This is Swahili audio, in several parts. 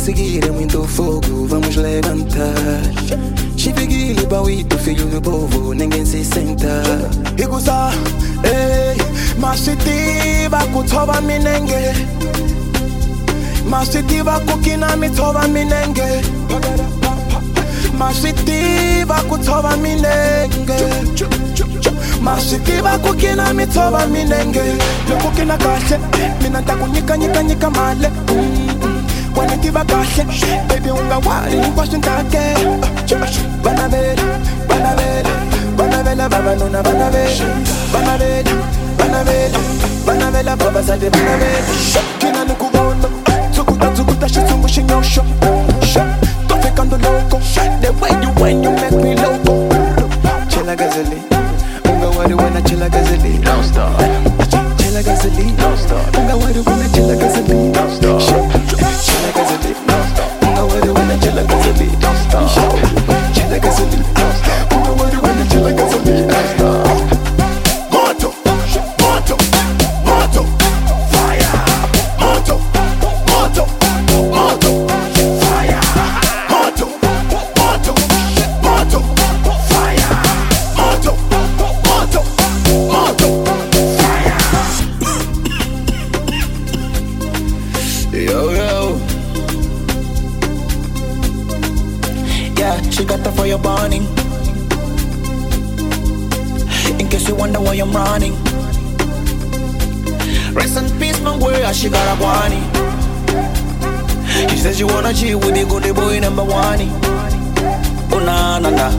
seguir é muito fogo, vamos levantar. Chifiguili, Bauito, filho do povo, ninguém se senta. Iguza, ei, mashitiva kutoba minenge. Mashitiva kukina mitoba minenge. Mashitiva kutoba minenge. Mashitiva kukina mitoba minenge. Lokukina kahle, mina takunyika nyika nyika male. Wanitiva kahle, baby ungawari nkwasho ntake. Banabela, banabela, banabela baba nuna banabela. Banabela, banabela, banabela baba sade banabela. Kina nukubono, tukuta shitungu shinyosho. Tofikando loco, the way you when you make me loco. Chilla gazeli, ungawari wana chilla gazeli. Don't stop. Chilla gazeli, Don't stop. ungawari wana chilla gazeli. Don't stop. Chilla gazeli, Don't stop. ungawari wana chilla gazeli. Don't stop. Chilla gazeli, ungawari wana chilla gazeli. Don't stop. Moto, moto, moto, fire. Moto, moto, moto, fire. Moto, moto, moto, fire. Moto, moto, moto, fire. Yo, yo. Yeah, she got that fire burning. In case you wonder why I'm running. Rest in peace, my girl, she got a guani. She says she wanna cheat with the good boy number one. Oh na na na.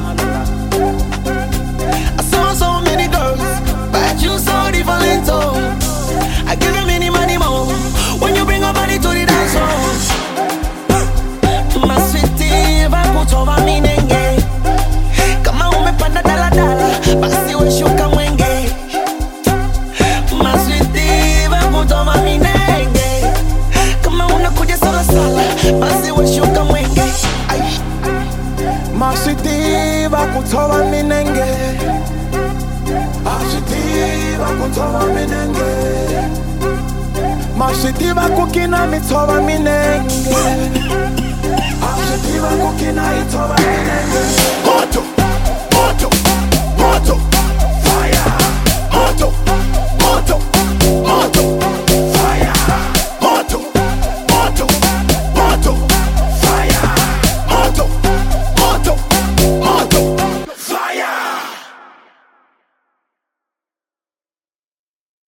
I saw so many girls, but you so different. Oh, I give them any money more when you bring a body to the dance hall. My sweetie, vakutoba minenge. Kama umepanda dala dala, basi we shuka mwenge. My sweetie, vakutoba minenge. Kama unakuja sala sala, basi we shuka mwenge. Ay. Mashitiva kutoba minenge. Mashitiva kutoba minenge. Mashitiva kukina mitoba minenge. Mashitiva kukina itoba minenge. Moto,